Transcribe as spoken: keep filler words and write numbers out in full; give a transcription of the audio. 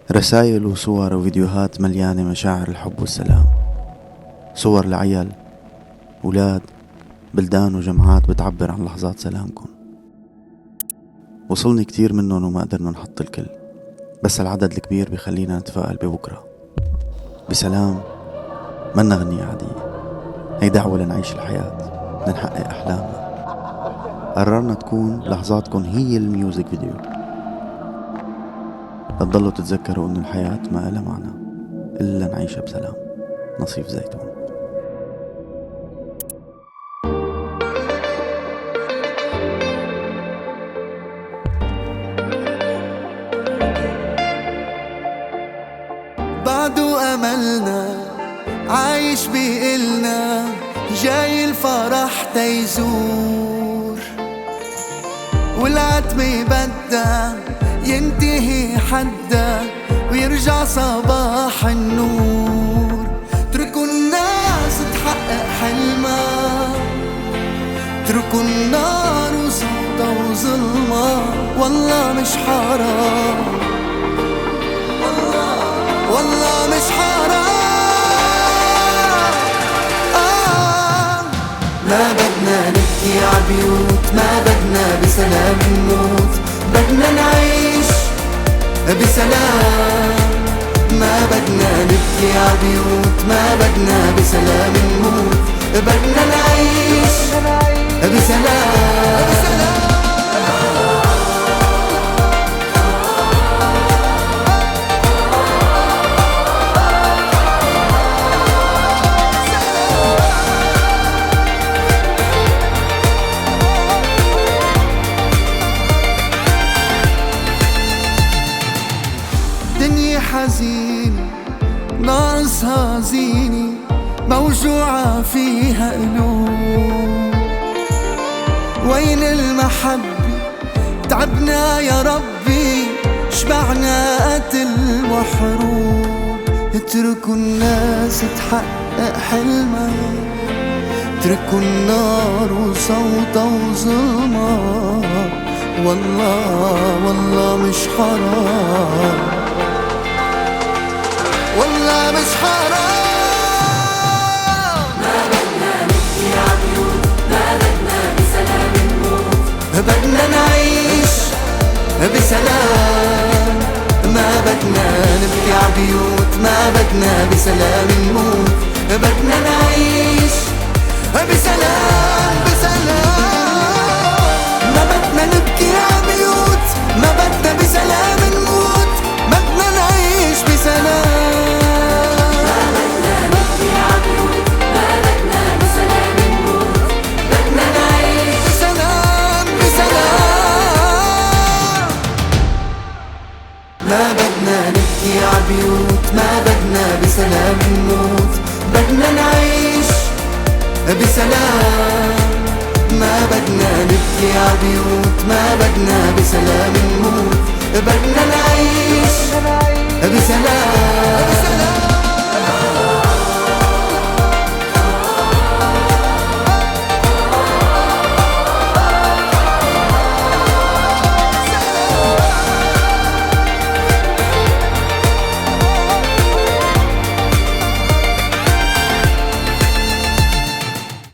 رسائل وصور وفيديوهات مليانة مشاعر الحب والسلام. صور لعيال، أولاد، بلدان وجماعات بتعبر عن لحظات سلامكم. وصلني كتير منهم وما قدرنا نحط الكل، بس العدد الكبير بيخلينا نتفائل ببكرة بسلام. منا غنية عادية، هي دعوة لنعيش الحياة، لنحقق أحلامنا. قررنا تكون لحظاتكم هي الميوزك فيديو، لتضلوا تتذكروا إنه الحياة ما إلها معنى إلا نعيشها بسلام. نصيف زيتون. بعدو أملنا عايش بإلنا، جاي الفرح تيزور، والعتمة بدها ينتهي حدا ويرجع صباح النور. اتركوا الناس تحقق حلمها، اتركوا النار وصوتها وظلمها، والله مش حرام، والله مش حرام. آه. ما بدنا نبكي عبيوت، ما بدنا بسلام نموت، بدنا نعيش بسلام. ما بدنا نبكي عبيوت، ما بدنا بسلام نموت، بدنا نعيش بسلام, بسلام. دنيا حزين ناقصها زينة، موجوعة فيها قلوب. وين المحبة؟ تعبنا يا ربي، شبعنا قتل وحروب. اتركوا الناس تحقق حلمها، اتركوا النار وصوتها وظلمها، والله والله مش حرام، والله مش حرام. ما بدنا نبكي عبيوت، ما بدنا بسلام نموت، بدنا نعيش بسلام. ما بدنا نبكي عبيوت، ما بدنا بسلام نموت، بدنا نعيش بسلام بسلام. ما بدنا نبكي عبيوت، ما بدنا بسلام نموت، بدنا نعيش بسلام. ما بدنا نبكي عبيوت، ما بدنا بسلام نموت، بدنا نعيش بسلام. ما بدنا نبكي عبيوت، ما بدنا بسلام نموت، بدنا نعيش